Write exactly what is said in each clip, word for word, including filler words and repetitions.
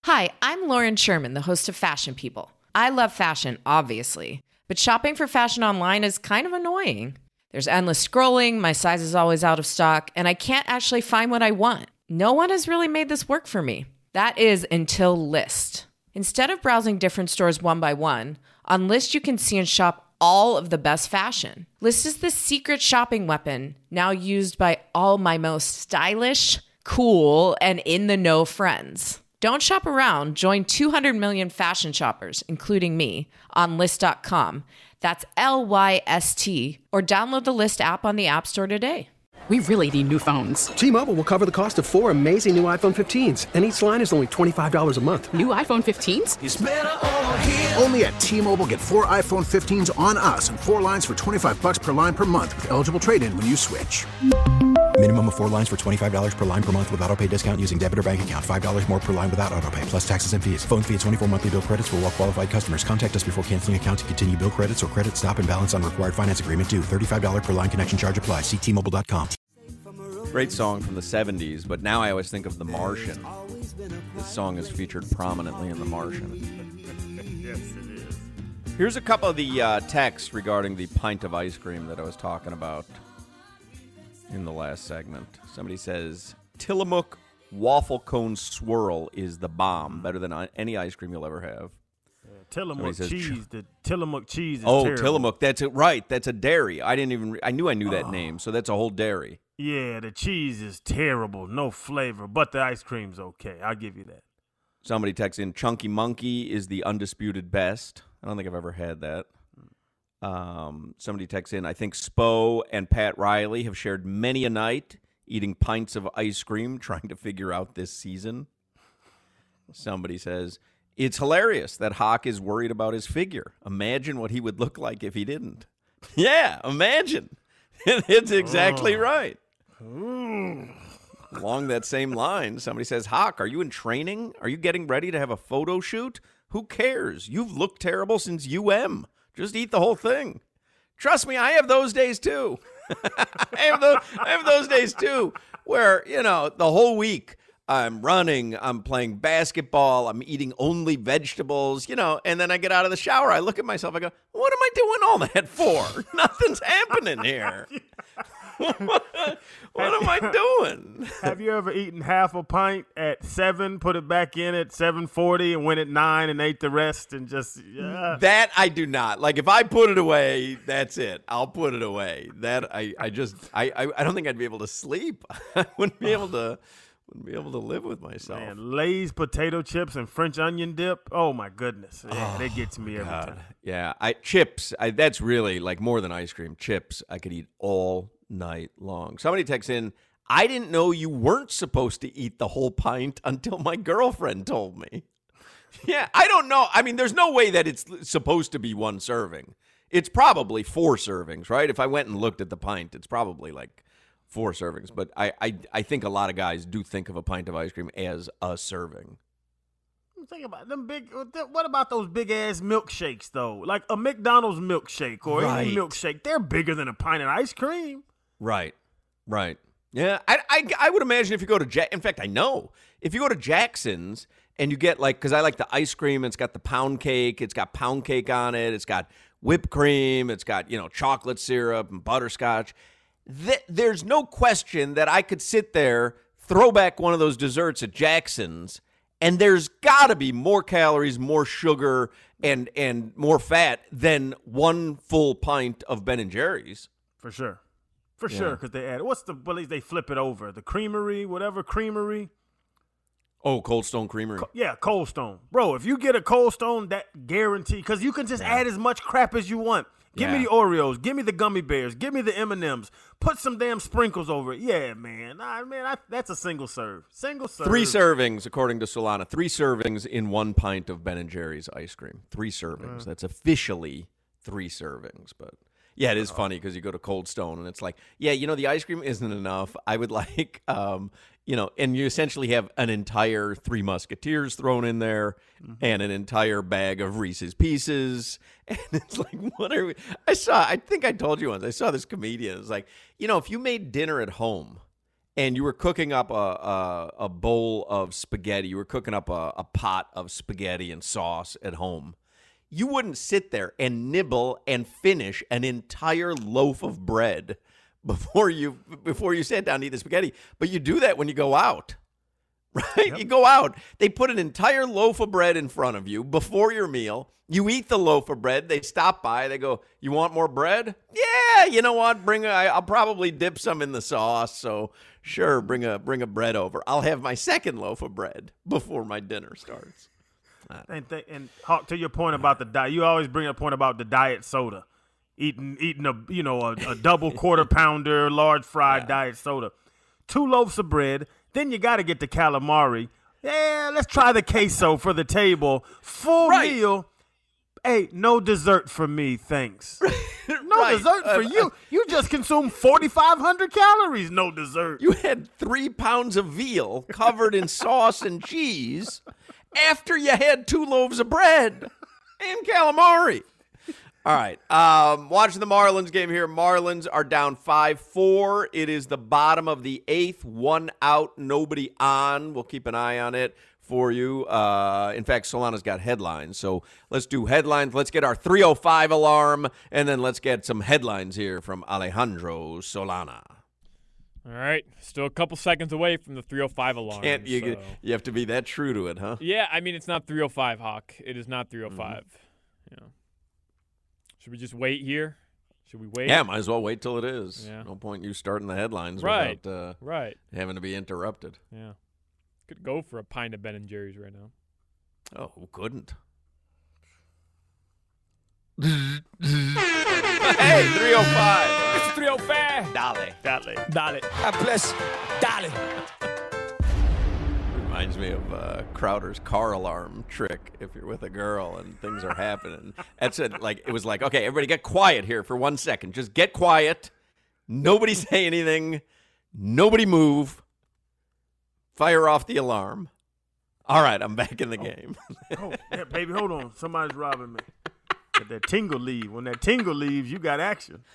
Hi, I'm Lauren Sherman, the host of Fashion People. I love fashion, obviously, but shopping for fashion online is kind of annoying. There's endless scrolling, my size is always out of stock, and I can't actually find what I want. No one has really made this work for me. That is until Lyst. Instead of browsing different stores one by one, on Lyst you can see and shop all of the best fashion. Lyst is the secret shopping weapon, now used by all my most stylish, cool, and in-the-know friends. Don't shop around. Join two hundred million fashion shoppers, including me, on Lyst dot com. That's L Y S T. Or download the Lyst app on the App Store today. We really need new phones. T-Mobile will cover the cost of four amazing new iPhone fifteens, and each line is only twenty-five dollars a month. New iPhone fifteens? It's better over here. Only at T-Mobile, get four iPhone fifteens on us and four lines for twenty-five bucks per line per month with eligible trade-in when you switch. Minimum of four lines for twenty-five dollars per line per month with autopay discount using debit or bank account. five dollars more per line without autopay, plus taxes and fees. Phone fee at twenty-four monthly bill credits for well-qualified customers. Contact us before canceling account to continue bill credits or credit stop and balance on required finance agreement due. thirty-five dollars per line connection charge applies. See T Mobile dot com. Great song from the seventies, but now I always think of The Martian. This song is featured prominently in The Martian. Yes, it is. Here's a couple of the uh, texts regarding the pint of ice cream that I was talking about in the last segment. Somebody says, Tillamook waffle cone swirl is the bomb, better than any ice cream you'll ever have. Yeah, Tillamook says, cheese. The Tillamook cheese is oh, terrible. Tillamook. That's it. Right. That's a dairy. I didn't even. Re- I knew I knew that oh. name. So that's a whole dairy. Yeah, the cheese is terrible. No flavor, but the ice cream's okay. I'll give you that. Somebody texts in, Chunky Monkey is the undisputed best. I don't think I've ever had that. Um, somebody texts in, I think Spo and Pat Riley have shared many a night eating pints of ice cream trying to figure out this season. Somebody says, it's hilarious that Hawk is worried about his figure. Imagine what he would look like if he didn't. Yeah, imagine. It's exactly oh. right. Mm. Along that same line, somebody says, Hawk, are you in training? Are you getting ready to have a photo shoot? Who cares? You've looked terrible since U M. Just eat the whole thing. Trust me, I have those days too. I have those, I have those days too where, you know, the whole week I'm running, I'm playing basketball, I'm eating only vegetables, you know, and then I get out of the shower, I look at myself, I go, what am I doing all that for? Nothing's happening here. what what am I doing? Have you ever eaten half a pint at seven, put it back in at seven forty, and went at nine and ate the rest and just yeah. That I do not. Like if I put it away, that's it. I'll put it away. That I, I just I, I, I don't think I'd be able to sleep. I wouldn't be able to wouldn't be able to live with myself. Man, Lay's potato chips and French onion dip. Oh my goodness. Yeah, oh, that gets me every God. time. Yeah, I chips, I that's really like more than ice cream. Chips I could eat all night long. Somebody texts in, I didn't know you weren't supposed to eat the whole pint until my girlfriend told me. Yeah, I don't know. I mean, there's no way that it's supposed to be one serving. It's probably four servings, right? If I went and looked at the pint, it's probably like four servings. But I, I, I think a lot of guys do think of a pint of ice cream as a serving. Think about them big. What about those big ass milkshakes though? Like a McDonald's milkshake or right. any milkshake, they're bigger than a pint of ice cream. Right, right. Yeah, I, I, I would imagine if you go to Jack. In fact, I know if you go to Jackson's and you get like, because I like the ice cream. It's got the pound cake. It's got pound cake on it. It's got whipped cream. It's got you know chocolate syrup and butterscotch. Th- there's no question that I could sit there, throw back one of those desserts at Jackson's. And there's got to be more calories, more sugar, and and more fat than one full pint of Ben and Jerry's. For sure. For yeah. sure, because they add, what's the, well, they flip it over. The creamery, whatever creamery. Oh, Cold Stone Creamery. Co- yeah, Cold Stone. Bro, if you get a Cold Stone, that guarantee, because you can just yeah. add as much crap as you want. Give yeah. me the Oreos. Give me the gummy bears. Give me the M and M's. Put some damn sprinkles over it. Yeah, man. Nah, man, I, that's a single serve. Single serve. Three servings, according to Solana. Three servings in one pint of Ben and Jerry's ice cream. Three servings. Uh. That's officially three servings. But, yeah, it is uh. funny because you go to Cold Stone and it's like, yeah, you know, the ice cream isn't enough. I would like, um, you know, and you essentially have an entire Three Musketeers thrown in there mm-hmm. and an entire bag of Reese's Pieces. And it's like, what are we? I saw, I think I told you once, I saw this comedian. It's like, you know, if you made dinner at home and you were cooking up a, a, a bowl of spaghetti, you were cooking up a, a pot of spaghetti and sauce at home, you wouldn't sit there and nibble and finish an entire loaf of bread before you before you sat down to eat the spaghetti. But you do that when you go out, right? Yep. You go out. They put an entire loaf of bread in front of you before your meal. You eat the loaf of bread. They stop by. They go, "You want more bread?" Yeah, you know what? Bring a, I'll probably dip some in the sauce. So sure, bring a bring a bread over. I'll have my second loaf of bread before my dinner starts. And th- and Hawk, to your point about the diet, you always bring a point about the diet soda, eating eating a you know a, a double quarter pounder, large fried yeah. diet soda, two loaves of bread. Then you got to get the calamari. Yeah, let's try the queso for the table. Full right. meal. Hey, no dessert for me, thanks. No right. dessert for uh, you. You just consumed forty-five hundred calories. No dessert. You had three pounds of veal covered in sauce and cheese after you had two loaves of bread and calamari. All right. Um, watching the Marlins game here. Marlins are down five four. It is the bottom of the eighth. One out, nobody on. We'll keep an eye on it for you. Uh, in fact, Solana's got headlines. So let's do headlines. Let's get our three oh five alarm, and then let's get some headlines here from Alejandro Solana. All right. Still a couple seconds away from the three oh five alarm. Can't you, so. you have to be that true to it, huh? Yeah, I mean, it's not three oh five, Hawk. It is not three oh five. Mm-hmm. Yeah. Should we just wait here? Should we wait? Yeah, might as well wait till it is. Yeah. No point you starting the headlines right. without uh, right. having to be interrupted. Yeah. Could go for a pint of Ben and Jerry's right now. Oh, who couldn't? Hey, three oh five. It's three oh five. Dale. Dale. Dale. God bless. Dale. Reminds me of uh, Crowder's car alarm trick. If you're with a girl and things are happening, that's it. Like it was like, okay, everybody get quiet here for one second. Just get quiet. Nobody say anything. Nobody move. Fire off the alarm. All right, I'm back in the oh. game. oh, yeah, baby, hold on. Somebody's robbing me. Let that tingle leave. When that tingle leaves, you got action.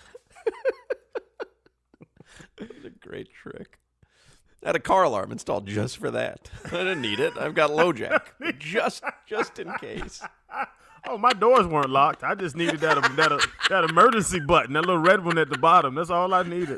That's a great trick. I had a car alarm installed just for that. I didn't need it. I've got LoJack. just just in case. Oh, my doors weren't locked. I just needed that, that, that emergency button, that little red one at the bottom. That's all I needed.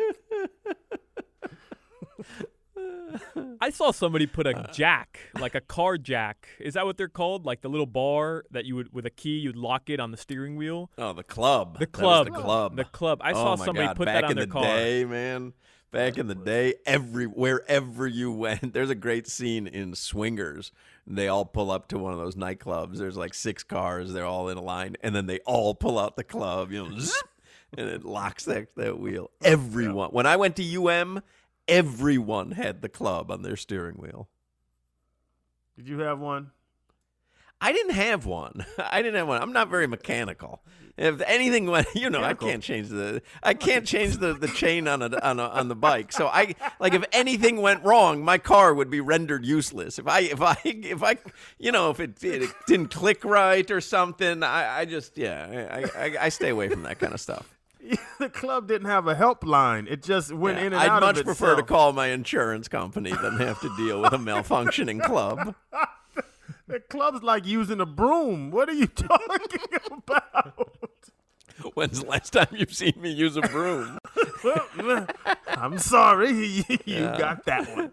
I saw somebody put a jack, like a car jack. Is that what they're called? Like the little bar that you would, with a key, you'd lock it on the steering wheel? Oh, the club. The club. That was the club. The club. I oh saw somebody God. put Back that on their car. Back in the day, man. Back in the day, every wherever you went, there's a great scene in Swingers. They all pull up to one of those nightclubs. There's like six cars. They're all in a line, and then they all pull out the club, you know, zip, and it locks that, that wheel. Everyone. When I went to U M, everyone had the club on their steering wheel. Did you have one? I didn't have one. I didn't have one. I'm not very mechanical. If anything went, you know, mechanical. I can't change the I can't change the, the chain on a, on a, on the bike. So I like if anything went wrong, my car would be rendered useless. If I if I if I you know if it, it didn't click right or something, I, I just yeah I, I I stay away from that kind of stuff. The club didn't have a helpline. It just went yeah, in and I'd out of much itself. prefer to call my insurance company than have to deal with a malfunctioning club. The club's like using a broom. What are you talking about? When's the last time you've seen me use a broom? I'm sorry. You yeah. got that one.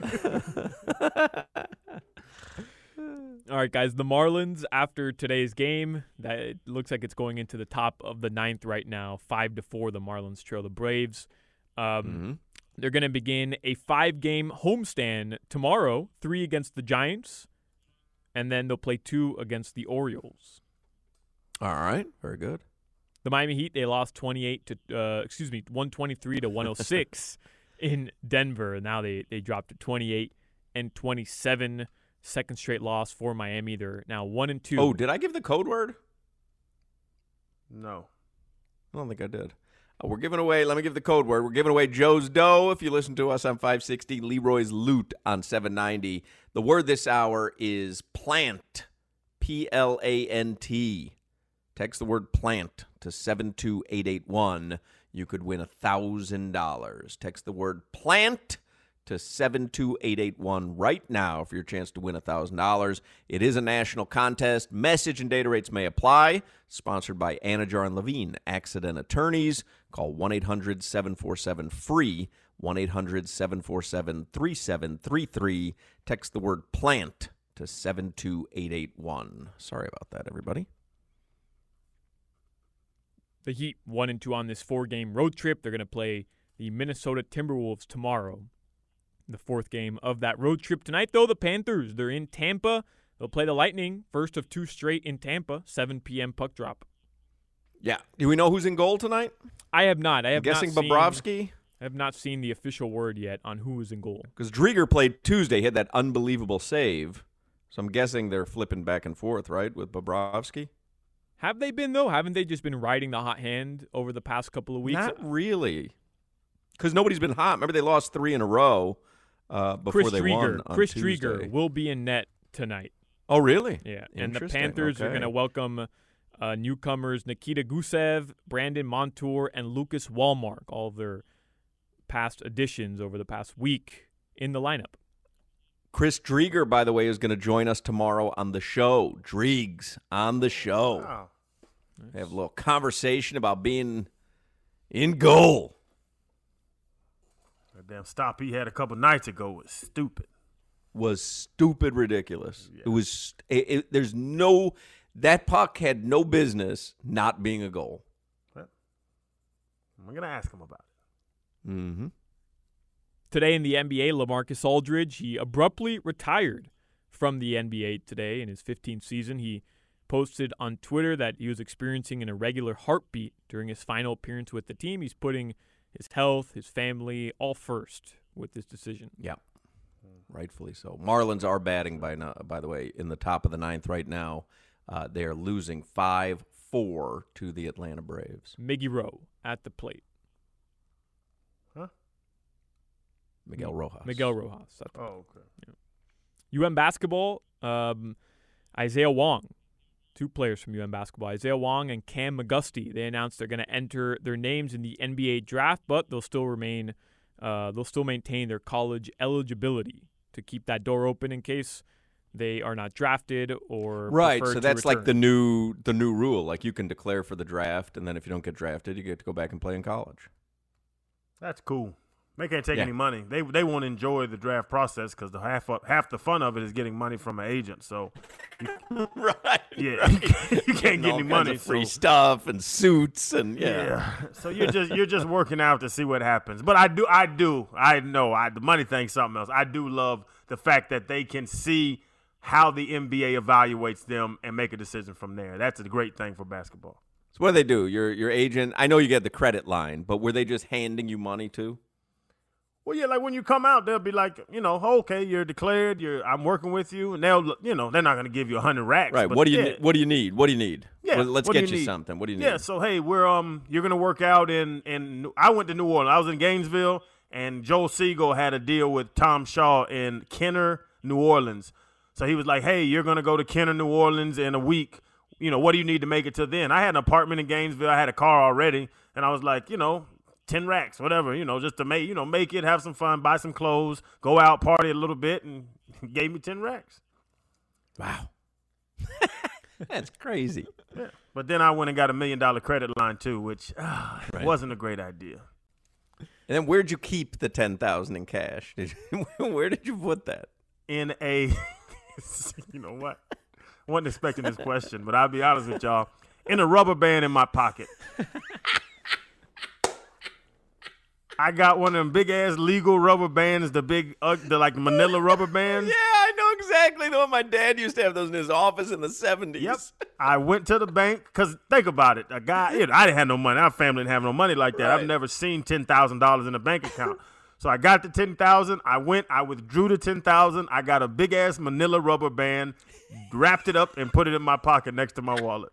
All right, guys. The Marlins, after today's game, that it looks like it's going into the top of the ninth right now. Five to four, the Marlins trail the Braves. Um, mm-hmm. They're going to begin a five-game homestand tomorrow, three against the Giants, and then they'll play two against the Orioles. All right, very good. The Miami Heat, they lost twenty-eight to uh, excuse me, one twenty-three to one oh six in Denver. Now they they dropped to twenty-eight and twenty-seven. Second straight loss for Miami. They're now one and two. Oh, did I give the code word? No, I don't think I did. Oh, we're giving away. Let me give the code word. We're giving away Joe's Dough. If you listen to us on five sixty, Leroy's Loot on seven ninety. The word this hour is plant. P L A N T. Text the word plant to seven two eight eight one. you could win one thousand dollars. Text the word PLANT to seven two eight eight one right now for your chance to win one thousand dollars. It is a national contest. Message and data rates may apply. Sponsored by Anajar and Levine, Accident Attorneys. Call one eight hundred seven four seven free, one eight hundred seven four seven three seven three three. Text the word PLANT to seven two eight eight one. Sorry about that, everybody. The Heat one and two on this four-game road trip. They're going to play the Minnesota Timberwolves tomorrow. The fourth game of that road trip tonight, though, the Panthers, they're in Tampa. They'll play the Lightning, first of two straight in Tampa, seven p.m. puck drop. Yeah. Do we know who's in goal tonight? I have not. I have I'm guessing not seen, Bobrovsky? I have not seen the official word yet on who is in goal. Because Drieger played Tuesday, he had that unbelievable save. So I'm guessing they're flipping back and forth, right, with Bobrovsky? Have they been, though? Haven't they just been riding the hot hand over the past couple of weeks? Not really. Because nobody's been hot. Remember, they lost three in a row uh, before Chris they Drieger, won on Chris Tuesday. Drieger will be in net tonight. Oh, really? Yeah, and the Interesting. Panthers Okay. are going to welcome uh, newcomers Nikita Gusev, Brandon Montour, and Lucas Wallmark, all of their past additions over the past week in the lineup. Chris Drieger, by the way, is going to join us tomorrow on the show. Driegs on the show. Wow. Nice. Have a little conversation about being in goal. That damn stop he had a couple nights ago was stupid. Was stupid ridiculous. Yeah. It was. It, it, there's no. That puck had no business not being a goal. Well, I'm gonna ask him about it. Mm-hmm. Today in the N B A, LaMarcus Aldridge, he abruptly retired from the N B A today in his fifteenth season. He posted on Twitter that he was experiencing an irregular heartbeat during his final appearance with the team. He's putting his health, his family, all first with this decision. Yeah, rightfully so. Marlins are batting, by now, by the way, in the top of the ninth right now. Uh, they are losing five four to the Atlanta Braves. Miggy Rowe at the plate. Huh? Miguel Rojas. Miguel Rojas. At the Oh, okay. Yeah. U M basketball, um, Isaiah Wong. Two players from U M basketball, Isaiah Wong and Cam McGusty. They announced they're going to enter their names in the N B A draft, but they'll still remain, uh, they'll still maintain their college eligibility to keep that door open in case they are not drafted or Right, prefer so to that's return. like the new the new rule. Like you can declare for the draft, and then if you don't get drafted, you get to go back and play in college. That's cool. They can't take Yeah. any money. They they won't enjoy the draft process because the half of, half the fun of it is getting money from an agent. So, you, right. yeah, right. you can't, you can't get all any kinds money. of free so, stuff and suits and yeah. yeah. So you're just you're just working out to see what happens. But I do I do I know I the money thing's something else. I do love the fact that they can see how the N B A evaluates them and make a decision from there. That's a great thing for basketball. So what do they do? Your your agent? I know you get the credit line, but were they just handing you money too? Well, yeah, like when you come out, they'll be like, you know, okay, you're declared, you're I'm working with you, and they'll, you know, they're not going to give you a hundred racks. Right. but What do you yeah. ne- What do you need? What do you need? Yeah, Well, let's what do get you you, need? something. What do you need? Yeah, so hey, we're um, you're gonna work out in in. I went to New Orleans. I was in Gainesville, and Joel Siegel had a deal with Tom Shaw in Kenner, New Orleans. So he was like, hey, you're gonna go to Kenner, New Orleans in a week. You know, what do you need to make it to then? I had an apartment in Gainesville. I had a car already, and I was like, you know, ten racks, whatever, you know, just to make you know make it, have some fun, buy some clothes, go out, party a little bit, and gave me ten racks. Wow. That's crazy. Yeah. But then I went and got a million dollar credit line too, which uh, Right. wasn't a great idea. And then where'd you keep the ten thousand in cash? Did you, where did you put that? In a, you know what? I wasn't expecting this question, but I'll be honest with y'all. In a rubber band in my pocket. I got one of them big ass legal rubber bands, the big, uh, the like Manila rubber bands. Yeah, I know exactly the one. My dad used to have those in his office in the seventies. Yep. I went to the bank because think about it. A guy, you know, I didn't have no money. Our family didn't have no money like that. Right. I've never seen ten thousand dollars in a bank account. So I got the ten thousand. I went. I withdrew the ten thousand. I got a big ass Manila rubber band, wrapped it up, and put it in my pocket next to my wallet,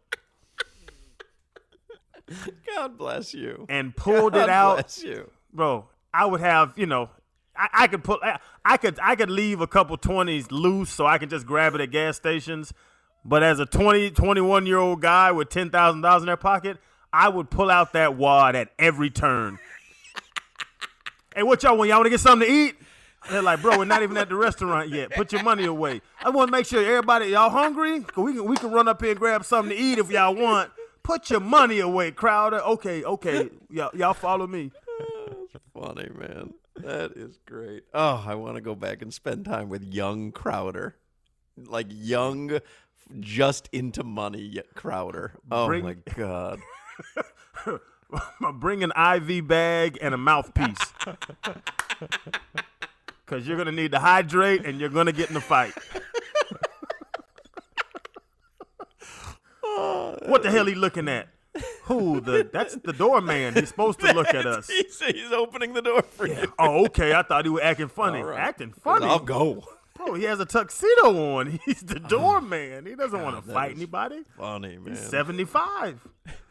God bless you. and pulled God it out. bless you. Bro, I would have, you know, I, I could put, I, I could, I could leave a couple twenties loose so I can just grab it at gas stations. But as a twenty, twenty-one year old guy with ten thousand dollars in their pocket, I would pull out that wad at every turn. Hey, what y'all want? Y'all want to get something to eat? They're like, bro, we're not even at the restaurant yet. Put your money away. I want to make sure everybody, y'all hungry? Cause we can we can run up here and grab something to eat if y'all want. Put your money away, Crowder. Okay, okay, y'all, y'all follow me. That's funny, man. That is great. Oh, I want to go back and spend time with young Crowder, like young, just into money Crowder. Oh Bring- my God. Bring an I V bag and a mouthpiece. Because you're going to need to hydrate and you're going to get in the fight. Oh, what the hell he looking at? Who? The That's the doorman. He's supposed to look at us. He's, he's opening the door for yeah. you. Oh, okay. I thought he was acting funny. Right. Acting funny? I'll go. Bro, he has a tuxedo on. He's the doorman. He doesn't want to fight anybody. Funny, man. He's seventy-five.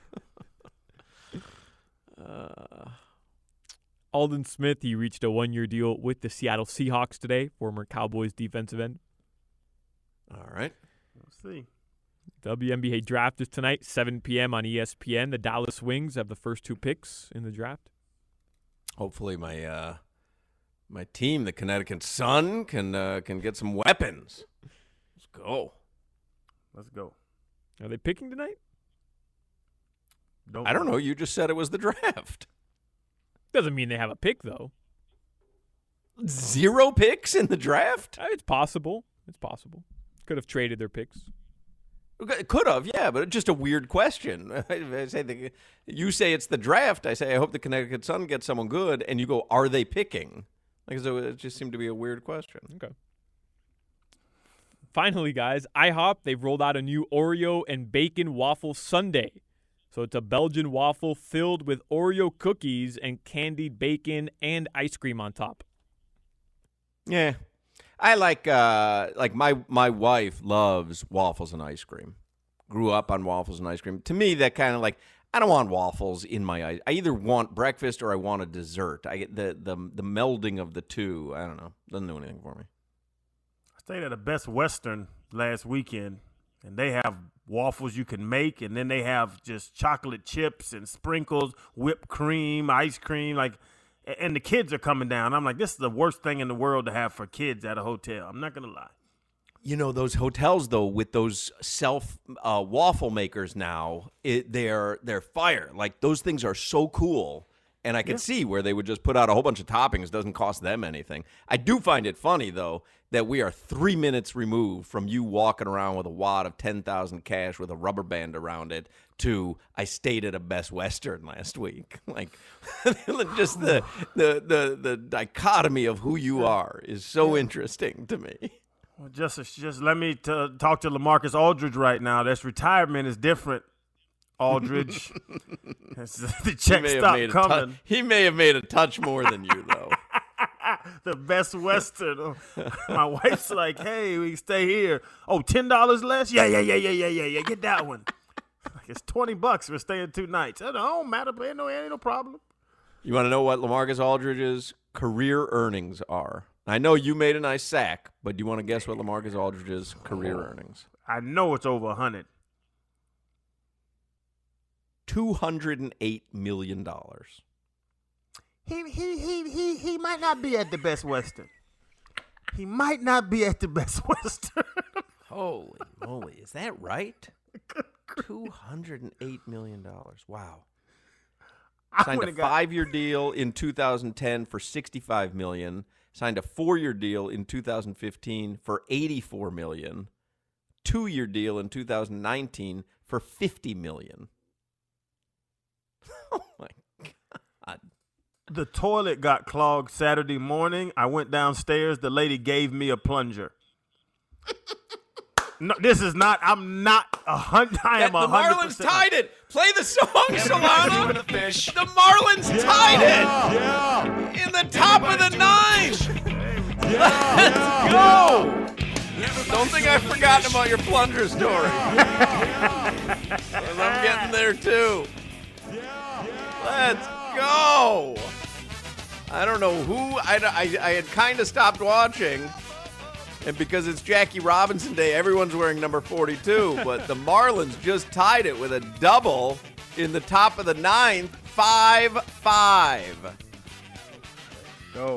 uh... Aldon Smith, he reached a one-year deal with the Seattle Seahawks today, former Cowboys defensive end. All right. Let's see. W N B A draft is tonight, seven p.m. on E S P N. The Dallas Wings have the first two picks in the draft. Hopefully my uh, my team, the Connecticut Sun, can uh, can get some weapons. Let's go. Let's go. Are they picking tonight? Don't I don't know. You just said it was the draft. Doesn't mean they have a pick, though. Zero picks in the draft? It's possible. It's possible. Could have traded their picks. Could have, yeah, but it's just a weird question. I say the, you say it's the draft. I say I hope the Connecticut Sun gets someone good, and you go, are they picking? Like so, it just seemed to be a weird question. Okay. Finally, guys, IHOP, they've rolled out a new Oreo and bacon waffle sundae. So it's a Belgian waffle filled with Oreo cookies and candied bacon and ice cream on top. Yeah. I like uh, like my my wife loves waffles and ice cream. Grew up on waffles and ice cream. To me, that kind of like, I don't want waffles in my ice. I either want breakfast or I want a dessert. I get the the the melding of the two. I don't know. Doesn't do anything for me. I stayed at a Best Western last weekend, and they have waffles you can make, and then they have just chocolate chips and sprinkles, whipped cream, ice cream, like, and the kids are coming down. I'm like, this is the worst thing in the world to have for kids at a hotel. I'm not going to lie. You know, those hotels, though, with those self uh, waffle makers now, it, they're, they're fire. Like, those things are so cool. And I could yeah. see where they would just put out a whole bunch of toppings. It doesn't cost them anything. I do find it funny, though, that we are three minutes removed from you walking around with a wad of ten thousand cash with a rubber band around it to I stayed at a Best Western last week. Like, just the, the the the dichotomy of who you are is so interesting to me. Well, just, just let me t- talk to LaMarcus Aldridge right now. This retirement is different. Aldridge. The check stopped coming. Tu- he may have made a touch more than you, though. The Best Western. My wife's like, hey, we stay here. Oh, ten dollars less? Yeah, yeah, yeah, yeah, yeah, yeah, yeah. Get that one. Like, it's twenty bucks. We're staying two nights. It don't matter, but ain't no, ain't no problem. You want to know what LaMarcus Aldridge's career earnings are? I know you made a nice sack, but do you want to guess what LaMarcus Aldridge's career oh, earnings? I know it's over one hundred. two hundred eight million dollars. He he he he he might not be at the Best Western. He might not be at the Best Western. Holy moly, is that right? two hundred eight million dollars. Wow. Signed a five-year deal in two thousand ten for sixty-five million dollars. Signed a four-year deal in two thousand fifteen for eighty-four million dollars. Two-year deal in two thousand nineteen for fifty million dollars. Oh, my God. The toilet got clogged Saturday morning. I went downstairs. The lady gave me a plunger. No, this is not. I'm not a hundred. I am a hundred percent. The Marlins tied it. Play the song, Solana. The, the Marlins yeah, tied it. Yeah. In the top of the nine. Yeah, Let's yeah, go. Yeah. Don't think I've forgotten about your plunger story. Yeah, yeah. I'm getting there too. Yeah, yeah. Let's go. I don't know who. I, I, I had kind of stopped watching. And because it's Jackie Robinson Day, everyone's wearing number forty-two. But the Marlins just tied it with a double. in the top of the ninth, five five. Go.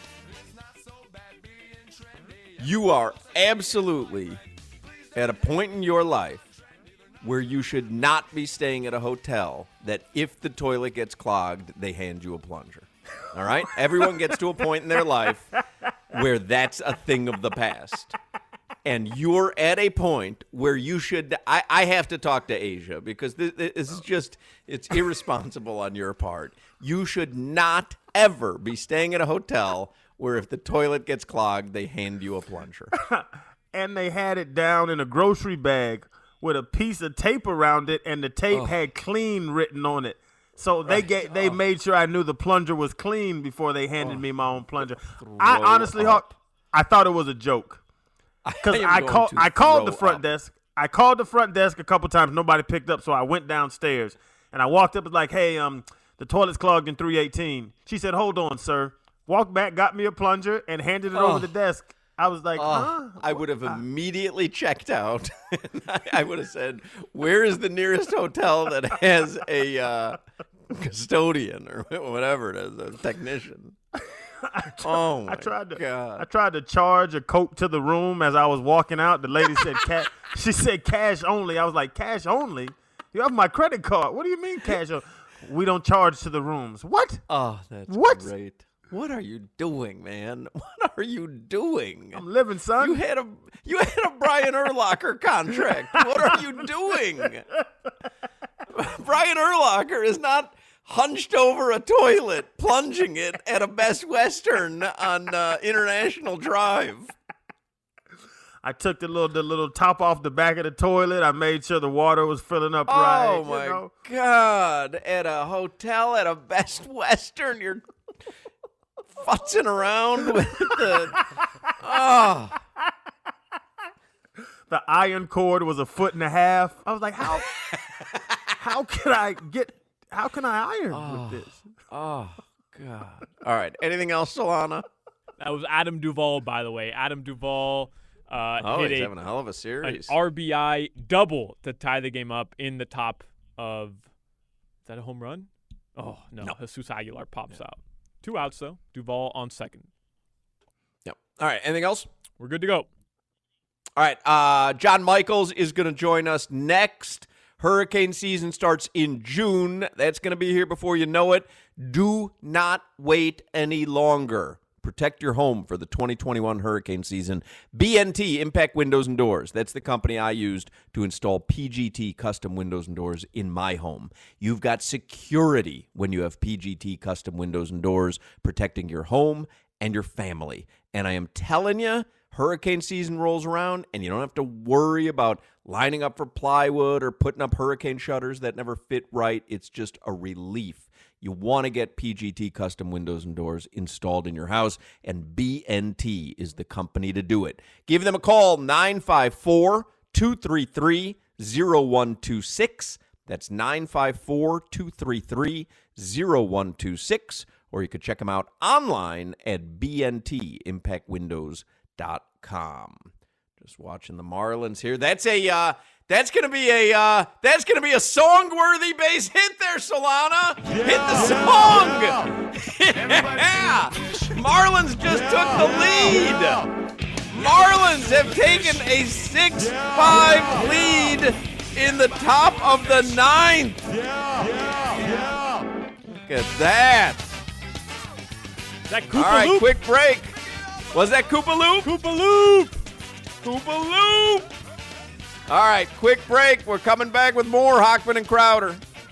You are absolutely at a point in your life where you should not be staying at a hotel that if the toilet gets clogged, they hand you a plunger. All right? Everyone gets to a point in their life where that's a thing of the past. And you're at a point where you should I, I have to talk to Asia because this, this is just, it's irresponsible on your part. You should not ever be staying at a hotel where if the toilet gets clogged, they hand you a plunger. And they had it down in a grocery bag with a piece of tape around it, and the tape oh. had clean written on it. So they right. get, they oh. made sure I knew the plunger was clean before they handed oh. me my own plunger. Throw I honestly, Hawk, I thought it was a joke. Because I, I called I called the front up. desk. I called the front desk a couple times. Nobody picked up, so I went downstairs. And I walked up and was like, hey, um, the toilet's clogged in three eighteen. She said, hold on, sir. Walked back, got me a plunger, and handed it oh. over the desk. I was like, oh, huh? I would have immediately checked out. I would have said, where is the nearest hotel that has a uh, custodian or whatever it is, a technician? I tried, oh my I tried to, God. I tried to charge a Coke to the room as I was walking out. The lady said, cash. She said cash only. I was like, cash only? You have my credit card. What do you mean cash only? We don't charge to the rooms. What? Oh, that's what? great. What are you doing, man? What are you doing? I'm living, son. You had a you had a Brian Urlacher contract. What are you doing? Brian Urlacher is not hunched over a toilet, plunging it at a Best Western on uh, International Drive. I took the little the little top off the back of the toilet. I made sure the water was filling up oh right. Oh my you know? God! At a hotel at a Best Western, you're futzing around with the oh. The iron cord was a foot and a half. I was like, how how can I get how can I iron oh, with this? Oh God. All right. Anything else, Solana? That was Adam Duvall, by the way. Adam Duvall uh oh, hit he's a, having a hell of a series. An R B I double to tie the game up in the top of is that a home run? Oh no, no. Jesus Aguilar pops yeah. out. Two outs, though. Duvall on second. Yep. All right. Anything else? We're good to go. All right. Uh, John Michaels is going to join us next. Hurricane season starts in June. That's going to be here before you know it. Do not wait any longer. Protect your home for the twenty twenty-one hurricane season. B N T, Impact Windows and Doors. That's the company I used to install P G T custom windows and doors in my home. You've got security when you have P G T custom windows and doors protecting your home and your family. And I am telling you, hurricane season rolls around and you don't have to worry about lining up for plywood or putting up hurricane shutters that never fit right. It's just a relief. You want to get P G T custom windows and doors installed in your house, and B N T is the company to do it. Give them a call, nine five four, two three three, zero one two six. That's nine five four, two three three, zero one two six. Or you could check them out online at b n t impact windows dot com. Just watching the Marlins here. That's a... Uh, That's gonna be a uh, that's gonna be a song-worthy base hit there, Solana. Yeah, hit the song. Yeah. yeah. Marlins just yeah, took the lead. Yeah. Marlins have taken a six five yeah, lead in the top of the ninth. Yeah, yeah, yeah. Look at that. That Koopa All right, Loop. quick break. Was that Koopa Loop? Koopa Loop. Koopa Loop. All right, quick break. We're coming back with more Hochman and Crowder.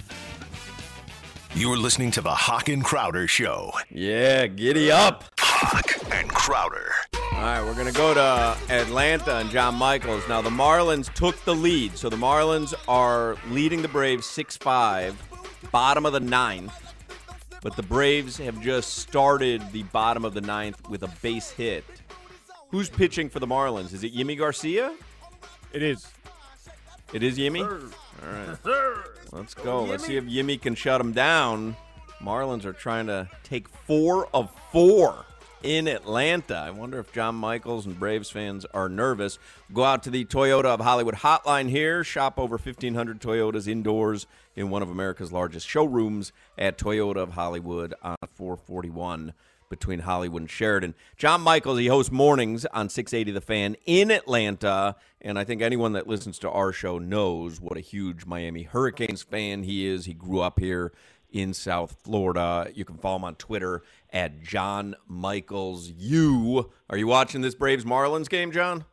You're listening to the Hawk and Crowder Show. Yeah, giddy up. Hawk and Crowder. All right, we're going to go to Atlanta and John Michaels. Now, the Marlins took the lead. So the Marlins are leading the Braves six five, bottom of the ninth. But the Braves have just started the bottom of the ninth with a base hit. Who's pitching for the Marlins? Is it Yimi Garcia? It is. It is Yimmy? All right. Let's go. Let's see if Yimmy can shut him down. Marlins are trying to take four of four in Atlanta. I wonder if John Michaels and Braves fans are nervous. Go out to the Toyota of Hollywood hotline here. Shop over fifteen hundred Toyotas indoors in one of America's largest showrooms at Toyota of Hollywood on four forty-one between Hollywood and Sheridan. John Michaels, he hosts mornings on six eighty The Fan in Atlanta, and I think anyone that listens to our show knows what a huge Miami Hurricanes fan he is. He grew up here in South Florida. You can follow him on Twitter at John Michaels U. Are you watching this Braves-Marlins game, John?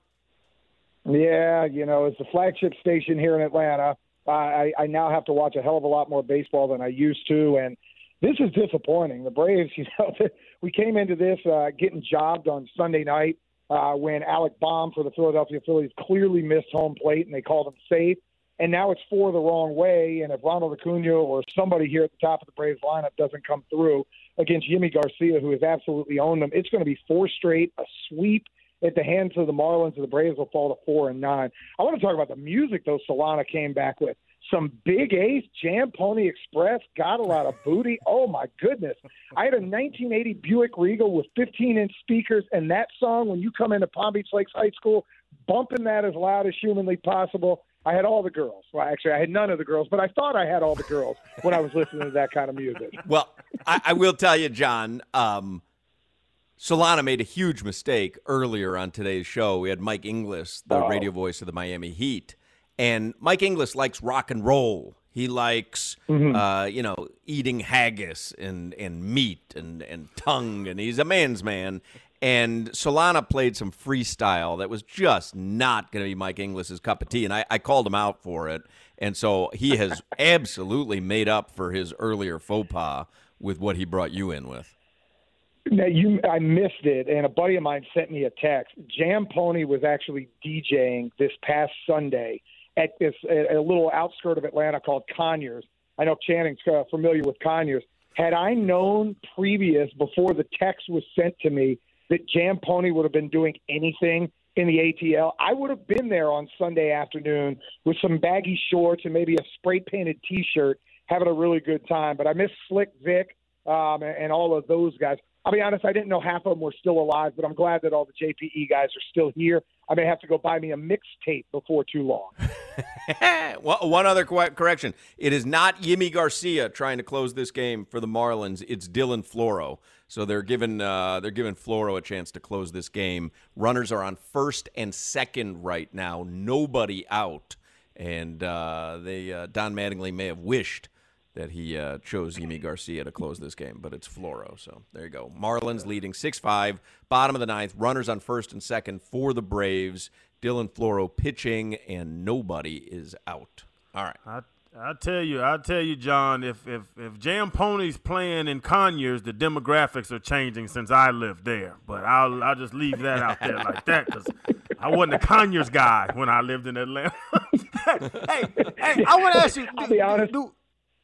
Yeah, you know, it's the flagship station here in Atlanta. I, I now have to watch a hell of a lot more baseball than I used to, and this is disappointing. The Braves, you know, we came into this uh, getting jobbed on Sunday night uh, when Alec Baum for the Philadelphia Phillies clearly missed home plate, and they called him safe. And now it's four the wrong way, and if Ronald Acuna or somebody here at the top of the Braves lineup doesn't come through against Yimi Garcia, who has absolutely owned them, it's going to be four straight, a sweep at the hands of the Marlins, and the Braves will fall to four and nine. I want to talk about the music, though, Solana came back with. Some big ace, Jam Pony Express, got a lot of booty. Oh, my goodness. I had a nineteen eighty Buick Regal with fifteen-inch speakers, and that song, when you come into Palm Beach Lakes High School, bumping that as loud as humanly possible, I had all the girls. Well, actually, I had none of the girls, but I thought I had all the girls when I was listening to that kind of music. Well, I, I will tell you, John, um, Solana made a huge mistake earlier on today's show. We had Mike Inglis, the Uh-oh. radio voice of the Miami Heat, and Mike Inglis likes rock and roll. He likes, Mm-hmm. uh, you know, eating haggis and, and meat and, and tongue, and he's a man's man. And Solana played some freestyle that was just not going to be Mike Inglis's cup of tea, and I, I called him out for it. And so he has absolutely made up for his earlier faux pas with what he brought you in with. Now, you, I missed it, and a buddy of mine sent me a text. Jam Pony was actually DJing this past Sunday at this at a little outskirt of Atlanta called Conyers. I know Channing's uh, familiar with Conyers. Had I known previous, before the text was sent to me, that Jam Pony would have been doing anything in the A T L, I would have been there on Sunday afternoon with some baggy shorts and maybe a spray-painted T-shirt, having a really good time. But I miss Slick Vic um, and, and all of those guys. I'll be honest, I didn't know half of them were still alive, but I'm glad that all the J P E guys are still here. I may have to go buy me a mixtape before too long. Well, one other co- correction. It is not Yimi Garcia trying to close this game for the Marlins. It's Dylan Floro. So they're giving uh, they're giving Floro a chance to close this game. Runners are on first and second right now. Nobody out. And uh, they uh, Don Mattingly may have wished that he uh, chose Yimi Garcia to close this game, but it's Floro. So there you go. Marlins leading six five, bottom of the ninth. Runners on first and second for the Braves. Dylan Floro pitching, and nobody is out. All right. I I tell you, I tell you, John, if if if Jam Pony's playing in Conyers, the demographics are changing since I lived there. But I'll I'll just leave that out there like that because I wasn't a Conyers guy when I lived in Atlanta. hey, hey, I want to ask you. I'll be honest. Do,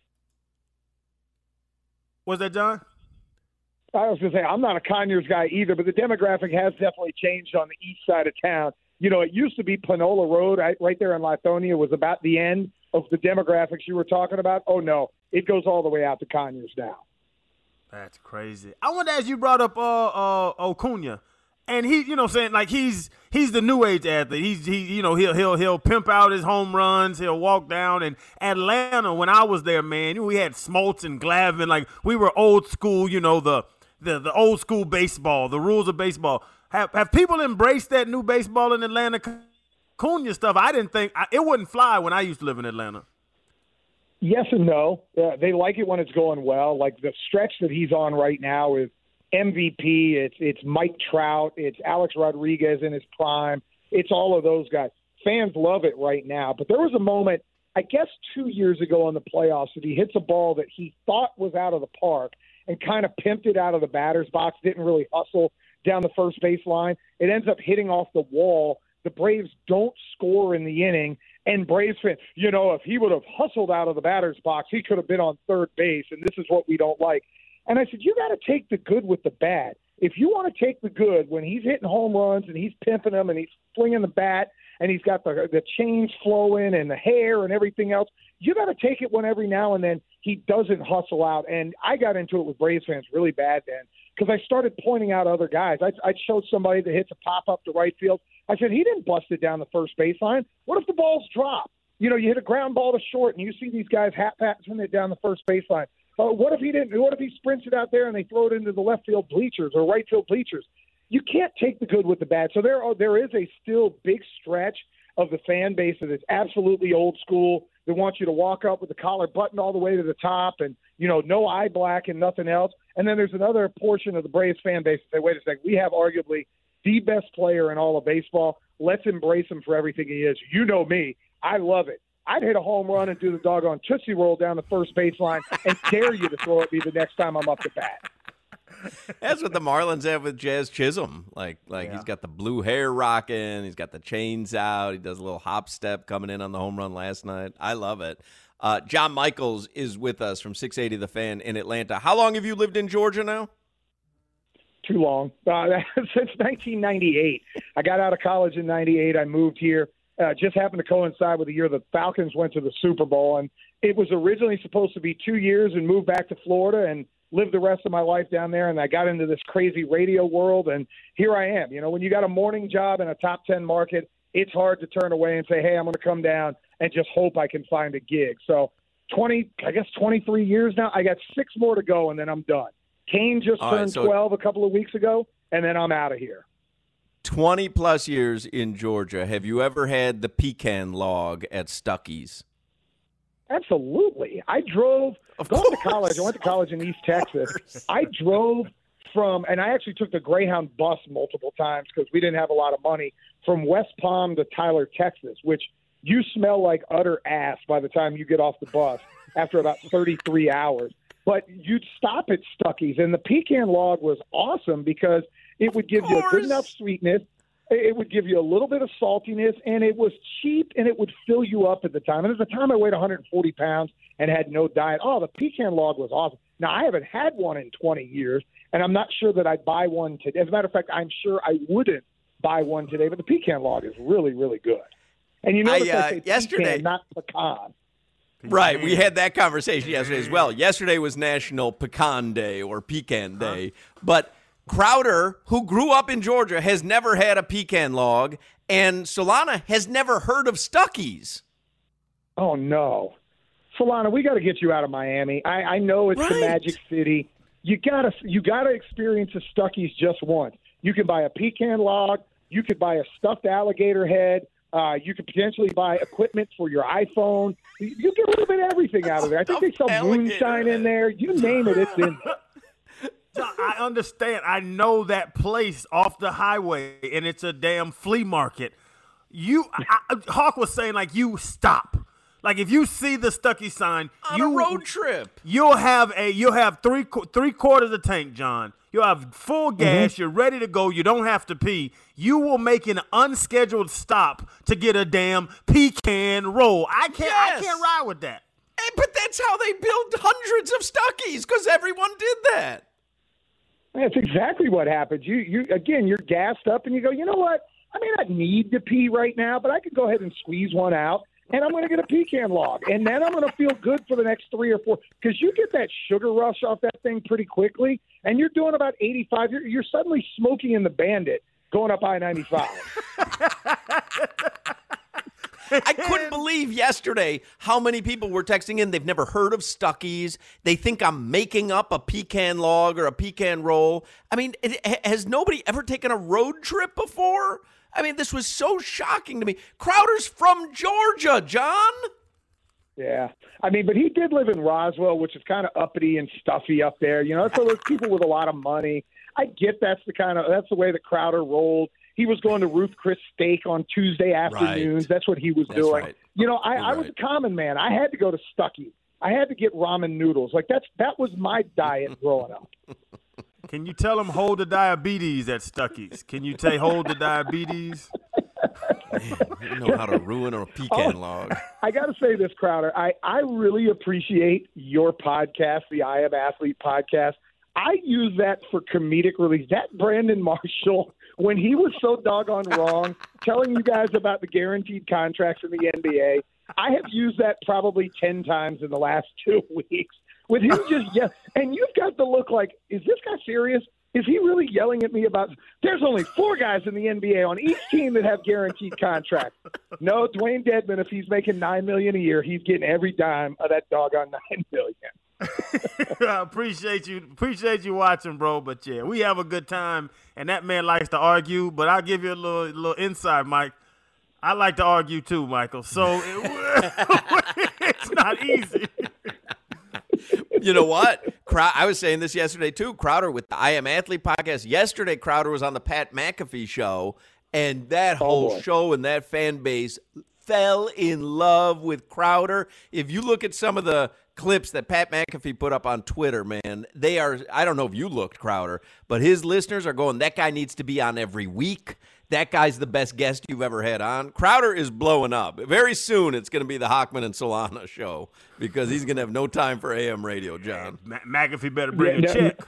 was that John? I was going to say, I'm not a Conyers guy either, but the demographic has definitely changed on the east side of town. You know, it used to be Panola Road right, right there in Lithonia was about the end of the demographics you were talking about. Oh, no, it goes all the way out to Conyers now. That's crazy. I wonder, as you brought up uh, uh, Acuna, and he, you know, what I'm saying like he's he's the new age athlete. He's he, you know, he'll he'll he'll pimp out his home runs. He'll walk down. And Atlanta, when I was there, man, we had Smoltz and Glavine. Like we were old school. You know, the the the old school baseball, the rules of baseball. Have have people embraced that new baseball in Atlanta? Acuna stuff. I didn't think I, it wouldn't fly when I used to live in Atlanta. Yes and no. Uh, they like it when it's going well. Like the stretch that he's on right now is M V P. It's it's Mike Trout. It's Alex Rodriguez in his prime. It's all of those guys. Fans love it right now. But there was a moment, I guess two years ago in the playoffs, that he hits a ball that he thought was out of the park and kind of pimped it out of the batter's box, didn't really hustle down the first base line. It ends up hitting off the wall. The Braves don't score in the inning. And Braves fans, you know, if he would have hustled out of the batter's box, he could have been on third base, and this is what we don't like. And I said, you got to take the good with the bad. If you want to take the good when he's hitting home runs and he's pimping them and he's flinging the bat and he's got the the chains flowing and the hair and everything else, you got to take it when every now and then he doesn't hustle out. And I got into it with Braves fans really bad then because I started pointing out other guys. I, I showed somebody that hits a pop-up to right field. I said, he didn't bust it down the first baseline. What if the ball's dropped? You know, you hit a ground ball to short, and you see these guys hat-patting it down the first baseline. Uh, what if he didn't? What if he sprints it out there and they throw it into the left field bleachers or right field bleachers? You can't take the good with the bad. So there, are, there is a still big stretch of the fan base that is absolutely old school. They want you to walk up with the collar buttoned all the way to the top and, you know, no eye black and nothing else. And then there's another portion of the Braves fan base that say, wait a second, we have arguably the best player in all of baseball. Let's embrace him for everything he is. You know me. I love it. I'd hit a home run and do the doggone Tootsie Roll down the first baseline and dare you to throw at me the next time I'm up to bat. That's what the Marlins have with Jazz Chisholm. Like, like Yeah. he's got the blue hair rocking. He's got the chains out. He does a little hop step coming in on the home run last night. I love it. Uh, John Michaels is with us from six eighty The Fan in Atlanta. How long have you lived in Georgia now? Too long. Uh, since nineteen ninety-eight. I got out of college in ninety-eight. I moved here. Uh, just happened to coincide with the year the Falcons went to the Super Bowl. And it was originally supposed to be two years and move back to Florida and live the rest of my life down there. And I got into this crazy radio world. And here I am. You know, when you got a morning job in a top ten market, it's hard to turn away and say, hey, I'm going to come down and just hope I can find a gig. So twenty, I guess twenty-three years now. I got six more to go, and then I'm done. Kane just All turned right, so twelve a couple of weeks ago, and then I'm out of here. twenty-plus years in Georgia. Have you ever had the pecan log at Stuckey's? Absolutely. I drove, Of going course. to college, I went to college in East Texas. I drove from, and I actually took the Greyhound bus multiple times because we didn't have a lot of money, from West Palm to Tyler, Texas, which you smell like utter ass by the time you get off the bus after about thirty-three hours. But you'd stop at Stuckey's, and the pecan log was awesome because it would give you a good enough sweetness. It would give you a little bit of saltiness, and it was cheap, and it would fill you up at the time. And at the time, I weighed one hundred forty pounds and had no diet. Oh, the pecan log was awesome. Now, I haven't had one in twenty years, and I'm not sure that I'd buy one today. As a matter of fact, I'm sure I wouldn't buy one today, but the pecan log is really, really good. And you notice I, uh, I say yesterday- pecan, not pecan. Right, we had that conversation yesterday as well. Yesterday was National Pecan Day or Pecan Day, but Crowder, who grew up in Georgia, has never had a pecan log, and Solana has never heard of Stuckey's. Oh, no. Solana, we got to get you out of Miami. I, I know it's the Right. Magic City. You gotta you gotta experience a Stuckey's just once. You can buy a pecan log. You could buy a stuffed alligator head. Uh, you could potentially buy equipment for your iPhone. You, you get a little bit of everything out of there. I think they sell Stuffed moonshine alligator in there. You name it, it's in there. I understand. I know that place off the highway, and it's a damn flea market. You, I, Hawk was saying, like, you stop. Like, if you see the Stuckey sign, On you a road trip. You'll have a you'll have three qu- three quarters of tank, John. You'll have full gas. Mm-hmm. You're ready to go. You don't have to pee. You will make an unscheduled stop to get a damn pecan roll. I can't. Yes. I can't ride with that. Hey, but that's how they built hundreds of Stuckey's, because everyone did that. That's exactly what happens. You, you again, you're gassed up, and you go, you know what? I may not need to pee right now, but I could go ahead and squeeze one out, and I'm going to get a pecan log, and then I'm going to feel good for the next three or four, because you get that sugar rush off that thing pretty quickly, and you're doing about eighty-five. You're, you're suddenly smoking in the Bandit going up I ninety-five. I couldn't believe yesterday how many people were texting in. They've never heard of Stuckey's. They think I'm making up a pecan log or a pecan roll. I mean, it, has nobody ever taken a road trip before? I mean, this was so shocking to me. Crowder's from Georgia, John. Yeah. I mean, but he did live in Roswell, which is kind of uppity and stuffy up there. You know, so there's people with a lot of money. I get that's the kind of that's the way that Crowder rolled. He was going to Ruth Chris Steak on Tuesday afternoons. Right. That's what he was That's doing. right. You know, I, You're I was right. a common man. I had to go to Stuckey. I had to get ramen noodles. Like that's that was my diet growing up. Can you tell them hold the diabetes at Stuckey's? Can you say hold the diabetes? Man, you know how to ruin a pecan Oh. log. I got to say this, Crowder. I, I really appreciate your podcast, the I Am Athlete podcast. I use that for comedic relief. That Brandon Marshall, when he was so doggone wrong, telling you guys about the guaranteed contracts in the N B A, I have used that probably ten times in the last two weeks. With him just, yeah, and you've got the look like, is this guy serious? is he really yelling at me about there's only four guys in the N B A on each team that have guaranteed contracts? No, Dwayne Dedman, if he's making nine million dollars a year, he's getting every dime of that doggone nine million dollars. I appreciate you. Appreciate you watching, bro. But, yeah, we have a good time, and that man likes to argue. But I'll give you a little, little insight, Mike. I like to argue too, Michael. So it, it's not easy. You know what? I was saying this yesterday, too. Crowder with the I Am Athlete podcast. Yesterday, Crowder was on the Pat McAfee show, and that whole oh show and that fan base fell in love with Crowder. If you look at some of the clips that Pat McAfee put up on Twitter, man, they are, I don't know if you looked, Crowder, but his listeners are going, that guy needs to be on every week. That guy's the best guest you've ever had on. Crowder is blowing up. Very soon it's going to be the Hochman and Solana show because he's going to have no time for A M radio, John. Ma- McAfee better bring yeah, a check.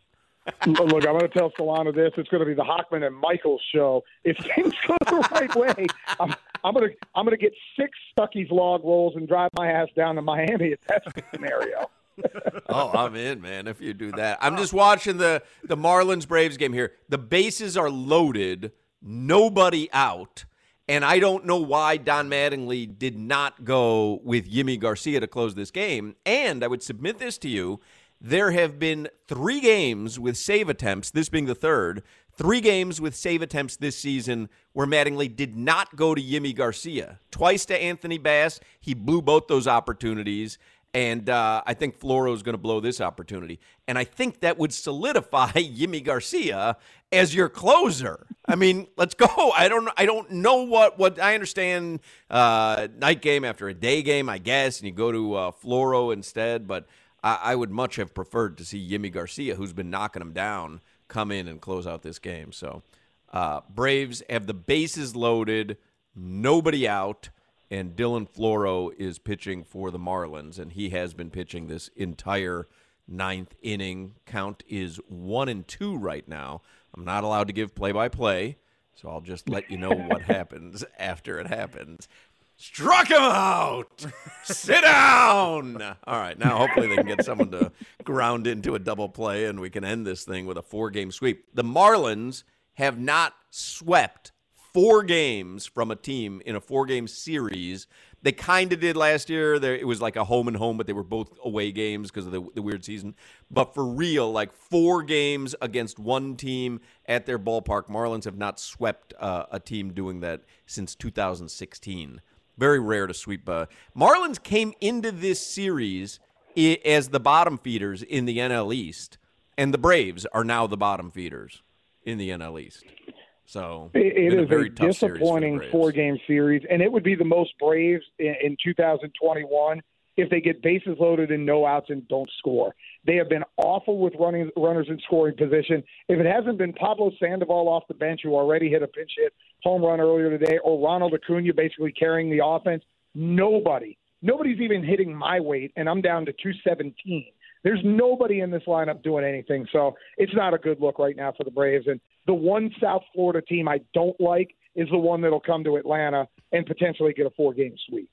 Look, I'm going to tell Solana this. It's going to be the Hochman and Michael show. If things go the right way, I'm, I'm going to I'm going to get six Stuckey's log rolls and drive my ass down to Miami if that's the scenario. Oh, I'm in, man, if you do that. I'm just watching the, the Marlins-Braves game here. The bases are loaded. Nobody out, and I don't know why Don Mattingly did not go with Yimi Garcia to close this game. And I would submit this to you. There have been three games with save attempts, this being the third, three games with save attempts this season where Mattingly did not go to Yimi Garcia. Twice to Anthony Bass. He blew both those opportunities. And uh, I think Floro is going to blow this opportunity. And I think that would solidify Yimi Garcia as your closer. I mean, let's go. I don't I don't know what, what I understand uh, night game after a day game, I guess, and you go to uh, Floro instead. But I, I would much have preferred to see Yimi Garcia, who's been knocking him down, come in and close out this game. So uh, Braves have the bases loaded, nobody out. And Dylan Floro is pitching for the Marlins, and he has been pitching this entire ninth inning. Count is one and two right now. I'm not allowed to give play-by-play, so I'll just let you know what happens after it happens. Struck him out! Sit down! All right, now hopefully they can get someone to ground into a double play, and we can end this thing with a four-game sweep. The Marlins have not swept four games from a team in a four-game series. They kind of did last year. There, it was like a home and home, but they were both away games because of the, the weird season. But for real, like four games against one team at their ballpark. Marlins have not swept uh, a team doing that since two thousand sixteen. Very rare to sweep. Uh, Marlins came into this series I- as the bottom feeders in the N L East, and the Braves are now the bottom feeders in the N L East. So it, it is a, very a disappointing four-game series, and it would be the most Braves in, in two thousand twenty-one if they get bases loaded and no outs and don't score. They have been awful with running runners in scoring position. If it hasn't been Pablo Sandoval off the bench, who already hit a pinch hit home run earlier today, or Ronald Acuna basically carrying the offense, nobody, nobody's even hitting my weight, and I'm down to two seventeen. There's nobody in this lineup doing anything, so it's not a good look right now for the Braves. And the one South Florida team I don't like is the one that'll come to Atlanta and potentially get a four-game sweep.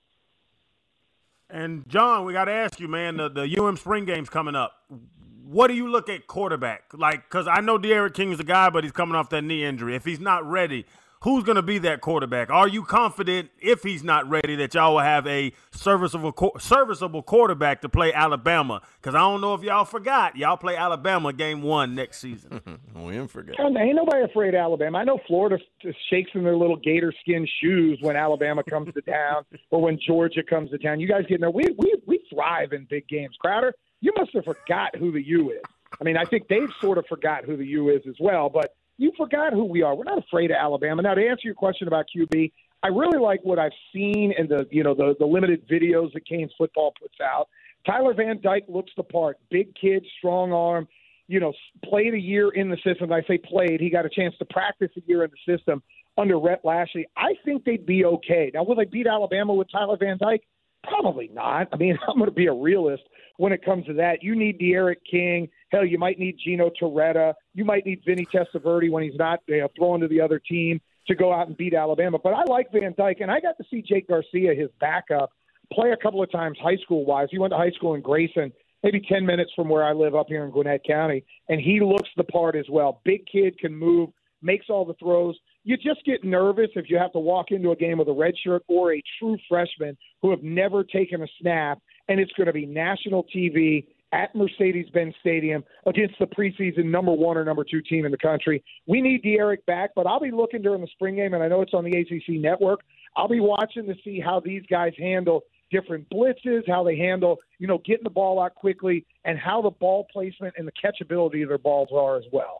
And, John, we got to ask you, man, the, the U M Spring Game's coming up. What do you look at quarterback? Like, because I know De'Aaron King is a guy, but he's coming off that knee injury. If he's not ready, who's going to be that quarterback? Are you confident, if he's not ready, that y'all will have a serviceable serviceable quarterback to play Alabama? Because I don't know if y'all forgot. Y'all play Alabama game one next season. We didn't forget. Ain't nobody afraid of Alabama. I know Florida just shakes in their little gator skin shoes when Alabama comes to town or when Georgia comes to town. You guys get in there. We, we, we thrive in big games. Crowder, you must have forgot who the U is. I mean, I think they've sort of forgot who the U is as well, but you forgot who we are. We're not afraid of Alabama. Now, to answer your question about Q B, I really like what I've seen in the, you know, the, the limited videos that Canes football puts out. Tyler Van Dyke looks the part. Big kid, strong arm, you know, played a year in the system. I say played. He got a chance to practice a year in the system under Rhett Lashley. I think they'd be okay. Now, will they beat Alabama with Tyler Van Dyke? Probably not. I mean, I'm going to be a realist when it comes to that. You need De'Aaron King. Hell, you might need Gino Torretta. You might need Vinny Testaverde when he's not, you know, throwing to the other team to go out and beat Alabama. But I like Van Dyke, and I got to see Jake Garcia, his backup, play a couple of times high school-wise. He went to high school in Grayson, maybe ten minutes from where I live up here in Gwinnett County, and he looks the part as well. Big kid, can move, makes all the throws. You just get nervous if you have to walk into a game with a red shirt or a true freshman who have never taken a snap, and it's going to be national T V at Mercedes-Benz Stadium against the preseason number one or number two team in the country. We need D'Eriq back, but I'll be looking during the spring game, and I know it's on the A C C network. I'll be watching to see how these guys handle different blitzes, how they handle, you know, getting the ball out quickly, and how the ball placement and the catchability of their balls are as well.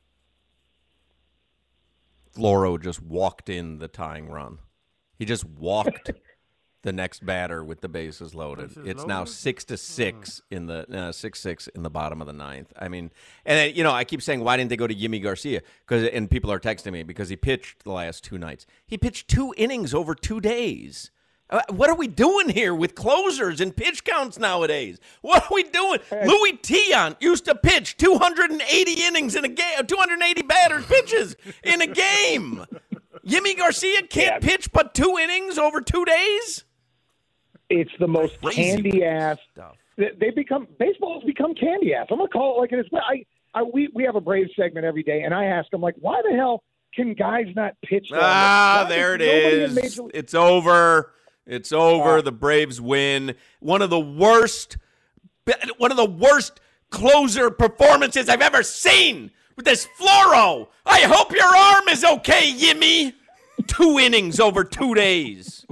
Floro just walked in the tying run. He just walked the next batter with the bases loaded. Bases it's loaded? now six to six in the uh, six six in the bottom of the ninth. I mean, and then, you know, I keep saying, why didn't they go to Yimi Garcia? Because and people are texting me because he pitched the last two nights. He pitched two innings over two days. Uh, what are we doing here with closers and pitch counts nowadays? What are we doing? Louis Tion used to pitch two hundred eighty innings in a game, two hundred eighty batters pitches in a game. Yimi Garcia can't Yeah. pitch but two innings over two days? It's the most Crazy candy-ass stuff. They they become baseball has become candy ass. I'm gonna call it like it is. But I, I we we have a Braves segment every day, and I ask them like, why the hell can guys not pitch? Ah, Why there it nobody in is. Major League- It's over. It's over. Uh, the Braves win. One of the worst, one of the worst closer performances I've ever seen with this Floro. I hope your arm is okay, Yimmy. Two innings over two days.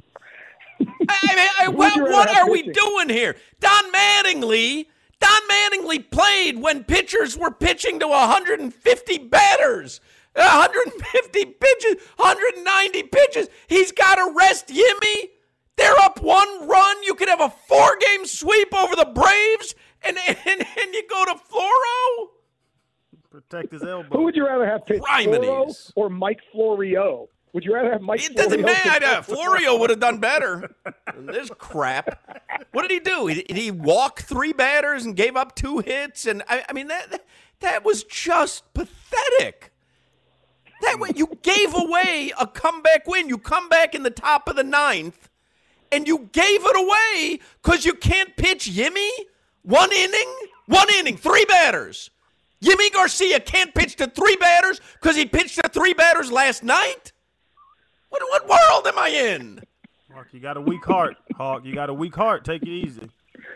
I mean, I, what, what are we doing here? Don Mattingly, Don Mattingly played when pitchers were pitching to one hundred fifty batters. one hundred fifty pitches, one hundred ninety pitches. He's got to rest Yimmy. They're up one run. You could have a four-game sweep over the Braves, and, and, and you go to Floro? Protect his elbow. Who would you rather have pitch, Floro Criminies. or Mike Florio? Would you rather have Mike? It doesn't Florio matter. pitch- Florio would have done better than this crap. What did he do? Did he walk three batters and gave up two hits? And I, I mean, that that was just pathetic. That way, you gave away a comeback win. You come back in the top of the ninth, and you gave it away because you can't pitch Yimmy? One inning? One inning, three batters. Yimmy Garcia can't pitch to three batters because he pitched to three batters last night? What, what world am I in? Mark, you got a weak heart. Hawk, you got a weak heart. Take it easy.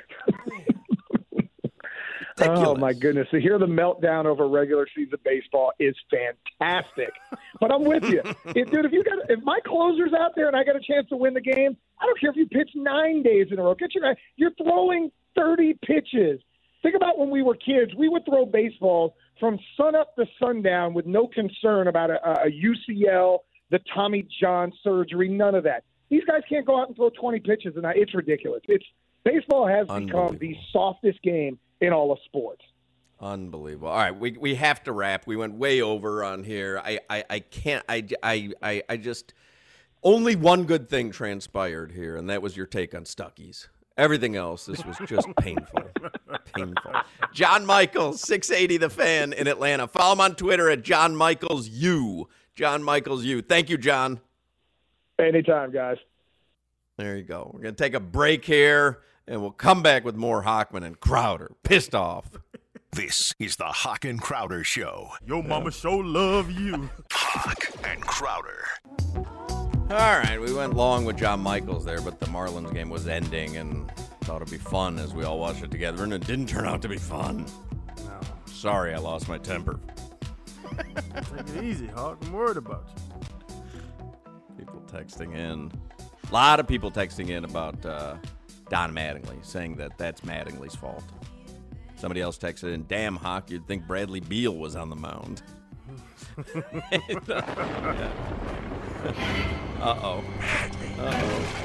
Oh my goodness! To hear the meltdown over regular season baseball is fantastic. But I'm with you, if, dude. If you got, if my closer's out there and I got a chance to win the game, I don't care if you pitch nine days in a row. Get your, you're throwing thirty pitches. Think about when we were kids. We would throw baseballs from sun up to sundown with no concern about a, a U C L, the Tommy John surgery, none of that. These guys can't go out and throw twenty pitches a night. It's ridiculous. It's baseball has become the softest game in all of sports. Unbelievable. All right, we we have to wrap. We went way over on here. I, I, I can't I, I, I, I just only one good thing transpired here, and that was your take on Stuckey's. Everything else, this was just painful. Painful. John Michaels, six eighty The Fan in Atlanta. Follow him on Twitter at John Michaels U. John Michaels U. Thank you, John. Anytime, guys. There you go. We're going to take a break here, and we'll come back with more Hockman and Crowder. Pissed off. This is the Hawk and Crowder Show. Your mama sure love you. Hawk and Crowder. All right, we went long with John Michaels there, but the Marlins game was ending, and thought it'd be fun as we all watched it together, and it didn't turn out to be fun. No. Sorry, I lost my temper. Take it easy, Hawk. I'm worried about you. People texting in. A lot of people texting in about uh, Don Mattingly, saying that that's Mattingly's fault. Somebody else texted in, damn, Hawk, you'd think Bradley Beal was on the mound. and, uh, yeah. Uh-oh. Uh-oh.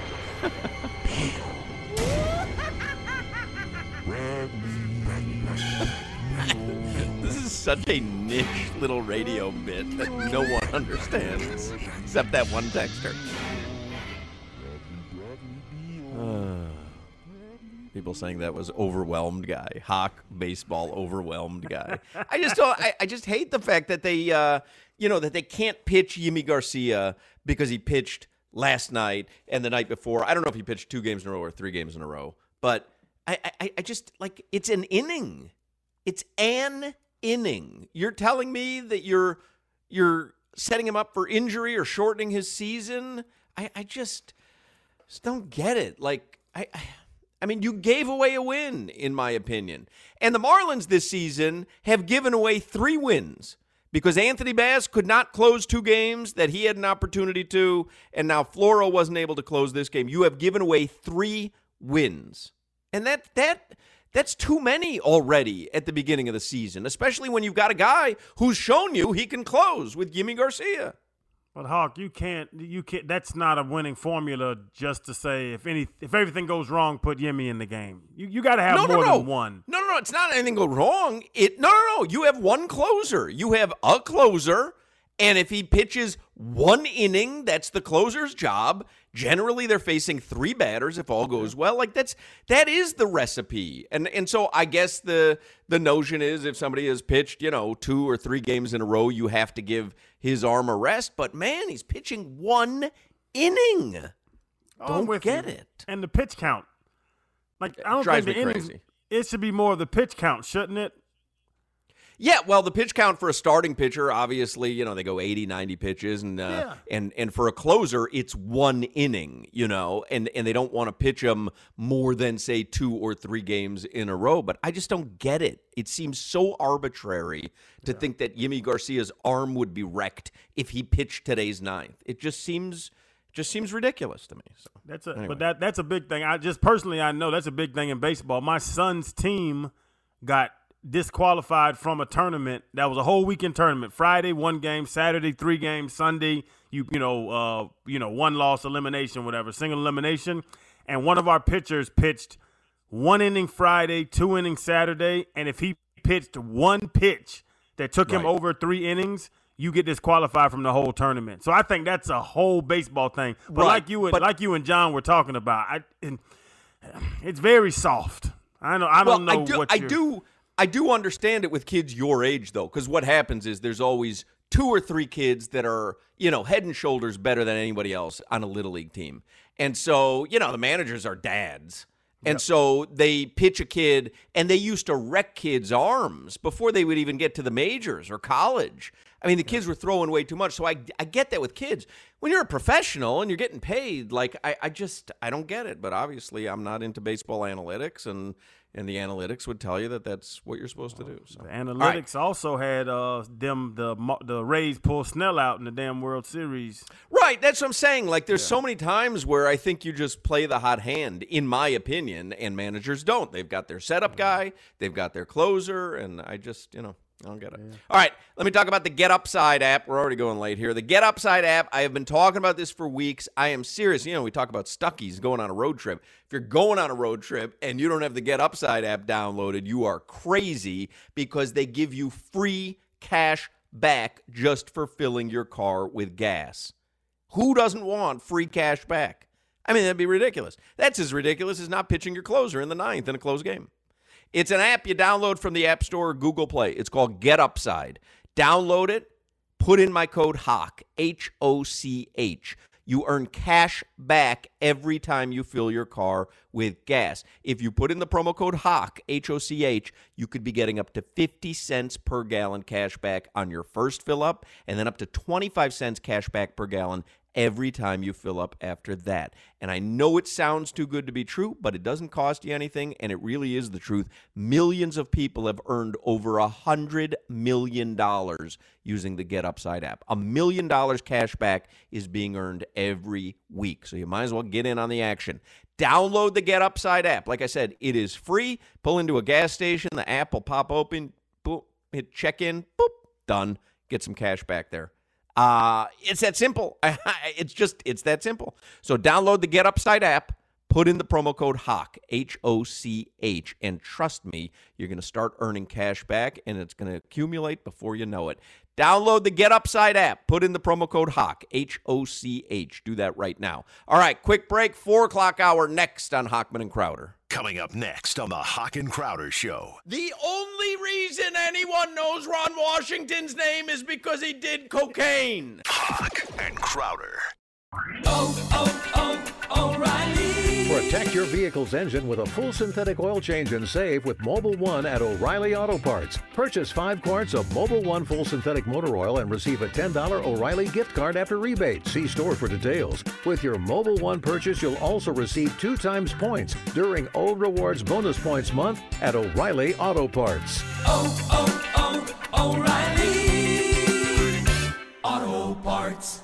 This is such a niche little radio bit that no one understands, except that one texter. Uh, people saying that was overwhelmed guy. Hawk baseball overwhelmed guy. I just don't, I, I just hate the fact that they uh, you know, that they can't pitch Yimi Garcia because he pitched last night and the night before. I don't know if he pitched two games in a row or three games in a row, but I, I, I just, like, it's an inning. It's an inning. You're telling me that you're you're setting him up for injury or shortening his season? I, I just, just don't get it. Like, I, I I mean, you gave away a win, in my opinion. And the Marlins this season have given away three wins because Anthony Bass could not close two games that he had an opportunity to, and now Floro wasn't able to close this game. You have given away three wins. And that that that's too many already at the beginning of the season, especially when you've got a guy who's shown you he can close with Yimi Garcia. But Hawk, you can't you can't that's not a winning formula just to say if any if everything goes wrong, put Yimi in the game. You you gotta have no, more no, no. than one. No, no, no. It's not anything go wrong. It no no no. You have one closer. You have a closer, and if he pitches one inning, that's the closer's job. Generally, they're facing three batters if all goes well. Like that's that is the recipe. And and so I guess the the notion is if somebody has pitched, you know, two or three games in a row, you have to give his arm a rest. But man, he's pitching one inning. Oh, Don't get you. it. And the pitch count. Like I don't Drives think the me innings. crazy. It should be more of the pitch count, shouldn't it? Yeah, well, the pitch count for a starting pitcher, obviously, you know, they go eighty, ninety pitches, and uh, Yeah. and and for a closer, it's one inning, you know, and, and they don't want to pitch them more than, say, two or three games in a row. But I just don't get it. It seems so arbitrary to think that Yimi Garcia's arm would be wrecked if he pitched today's ninth. It just seems just seems ridiculous to me. So That's a anyway. but that that's a big thing. I just personally I know that's a big thing in baseball. My son's team got disqualified from a tournament that was a whole weekend tournament. Friday one game, Saturday three games, Sunday you you know uh you know one loss elimination, whatever, single elimination. And one of our pitchers pitched one inning Friday, two innings Saturday, and if he pitched one pitch that took him Right. over three innings, you get disqualified from the whole tournament. So I think that's a whole baseball thing. But Right, like you and but- like you and John were talking about, I, and it's very soft. I know I don't well, know I do, what I you're- do I do understand it with kids your age, though, because what happens is there's always two or three kids that are, you know, head and shoulders better than anybody else on a Little League team. And so, you know, the managers are dads. And so they pitch a kid, and they used to wreck kids' arms before they would even get to the majors or college. I mean, the kids were throwing way too much. So I, I get that with kids. When you're a professional and you're getting paid, like, I, I just, I don't get it. But obviously, I'm not into baseball analytics, and and the analytics would tell you that that's what you're supposed to do. So The analytics also had uh, them the the Rays pull Snell out in the damn World Series. Right, that's what I'm saying. Like, there's so many times where I think you just play the hot hand, in my opinion, and managers don't. They've got their setup guy, they've got their closer, and I just, you know, I don't get it. All right, let me talk about the Get Upside app. We're already going late here. The Get Upside app, I have been talking about this for weeks. I am serious. You know, we talk about Stuckies going on a road trip. If you're going on a road trip and you don't have the Get Upside app downloaded, you are crazy because they give you free cash back just for filling your car with gas. Who doesn't want free cash back? I mean, that'd be ridiculous. That's as ridiculous as not pitching your closer in the ninth in a close game. It's an app you download from the App Store or Google Play. It's called Get Upside. Download it. Put in my code HOCH, H O C H. You earn cash back every time you fill your car with gas. If you put in the promo code HOCH, H O C H, you could be getting up to fifty cents per gallon cash back on your first fill up, and then up to twenty-five cents cash back per gallon every time you fill up after that. And I know it sounds too good to be true, but it doesn't cost you anything, and it really is the truth. Millions of people have earned over a hundred million dollars using the Get Upside app. A million dollars cash back is being earned every week, so you might as well get in on the action. Download the Get Upside app. Like I said, it is free. Pull into a gas station, the app will pop open, boop, hit check in, boop, done. Get some cash back there. Uh, it's that simple. It's just, it's that simple. So download the Get Upside app, put in the promo code HOCH, H O C H, and trust me, you're going to start earning cash back, and it's going to accumulate before you know it. Download the Get Upside app, put in the promo code HOCH, H O C H. Do that right now. All right, quick break, four o'clock hour next on Hochman and Crowder. Coming up next on the Hoch and Crowder Show. The only reason anyone knows Ron Washington's name is because he did cocaine. Hoch and Crowder. Oh, oh, oh, O'Reilly. For a Protect your vehicle's engine with a full synthetic oil change and save with Mobil one at O'Reilly Auto Parts. Purchase five quarts of Mobil one full synthetic motor oil and receive a ten dollars O'Reilly gift card after rebate. See store for details. With your Mobil one purchase, you'll also receive two times points during O Rewards Bonus Points Month at O'Reilly Auto Parts. Oh, oh, oh, O'Reilly Auto Parts.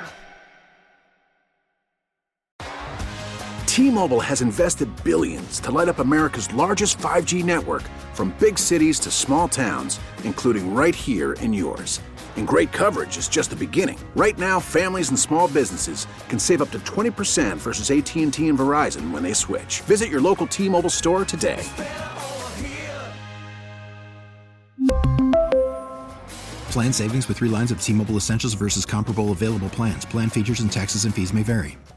T-Mobile has invested billions to light up America's largest five G network, from big cities to small towns, including right here in yours. And great coverage is just the beginning. Right now, families and small businesses can save up to twenty percent versus A T and T and Verizon when they switch. Visit your local T-Mobile store today. Plan savings with three lines of T-Mobile Essentials versus comparable available plans. Plan features and taxes and fees may vary.